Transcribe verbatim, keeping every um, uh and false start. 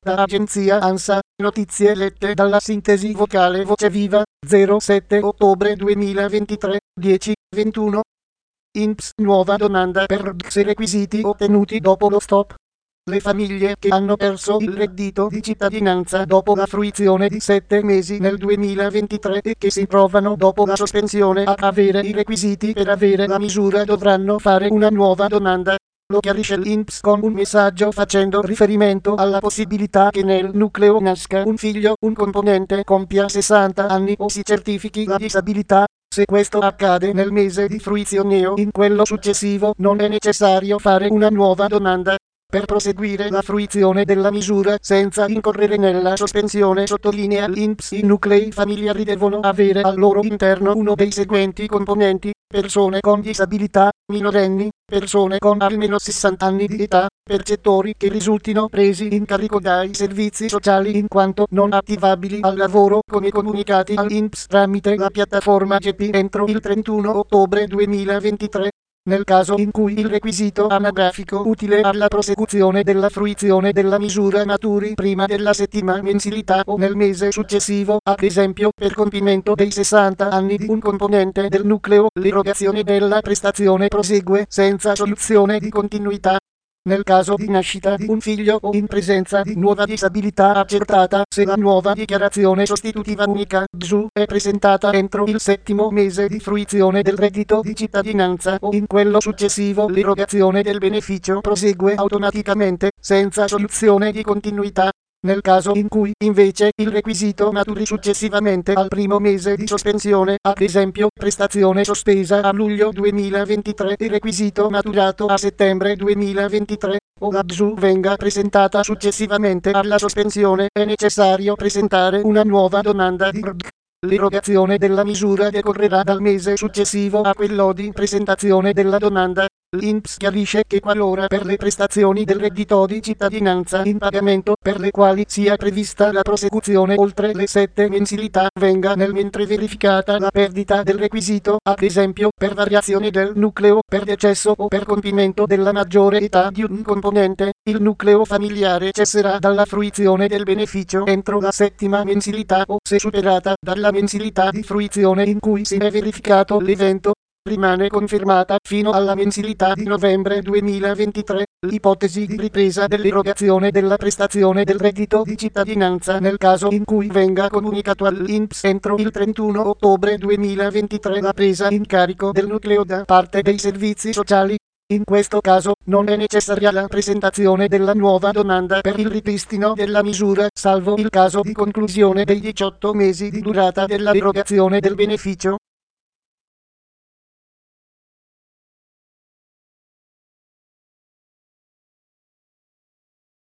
Da agenzia ANSA, notizie lette dalla sintesi vocale Voce Viva, zero sette ottobre duemilaventitré, dieci ventuno. I N P S nuova domanda per R D S e requisiti ottenuti dopo lo stop. Le famiglie che hanno perso il reddito di cittadinanza dopo la fruizione di sette mesi nel duemilaventitré e che si trovano dopo la sospensione a avere i requisiti per avere la misura dovranno fare una nuova domanda. Lo chiarisce l'I N P S con un messaggio facendo riferimento alla possibilità che nel nucleo nasca un figlio, un componente compia sessanta anni o si certifichi la disabilità. Se questo accade nel mese di fruizione o in quello successivo non è necessario fare una nuova domanda. Per proseguire la fruizione della misura senza incorrere nella sospensione, sottolinea l'I N P S, i nuclei familiari devono avere al loro interno uno dei seguenti componenti: persone con disabilità, minorenni, persone con almeno sessanta anni di età, percettori che risultino presi in carico dai servizi sociali in quanto non attivabili al lavoro, come comunicati all'I N P S tramite la piattaforma G P entro il trentuno ottobre duemilaventitré. Nel caso in cui il requisito anagrafico utile alla prosecuzione della fruizione della misura maturi prima della settima mensilità o nel mese successivo, ad esempio per compimento dei sessanta anni di un componente del nucleo, l'erogazione della prestazione prosegue senza soluzione di continuità. Nel caso di nascita di un figlio o in presenza di nuova disabilità accertata, se la nuova dichiarazione sostitutiva unica D S U è presentata entro il settimo mese di fruizione del reddito di cittadinanza o in quello successivo, l'erogazione del beneficio prosegue automaticamente, senza soluzione di continuità. Nel caso in cui, invece, il requisito maturi successivamente al primo mese di sospensione, ad esempio prestazione sospesa a luglio duemilaventitré e requisito maturato a settembre duemilaventitré, o la D S U venga presentata successivamente alla sospensione, è necessario presentare una nuova domanda di R D C. L'erogazione della misura decorrerà dal mese successivo a quello di presentazione della domanda. L'I N P S chiarisce che qualora per le prestazioni del reddito di cittadinanza in pagamento, per le quali sia prevista la prosecuzione oltre le sette mensilità, venga nel mentre verificata la perdita del requisito, ad esempio per variazione del nucleo, per decesso o per compimento della maggiore età di un componente, il nucleo familiare cesserà dalla fruizione del beneficio entro la settima mensilità o, se superata, dalla mensilità di fruizione in cui si è verificato l'evento. Rimane confermata, fino alla mensilità di novembre duemilaventitré, l'ipotesi di ripresa dell'erogazione della prestazione del reddito di cittadinanza nel caso in cui venga comunicato all'I N P S entro il trentuno ottobre duemilaventitré la presa in carico del nucleo da parte dei servizi sociali. In questo caso, non è necessaria la presentazione della nuova domanda per il ripristino della misura, salvo il caso di conclusione dei diciotto mesi di durata della erogazione del beneficio.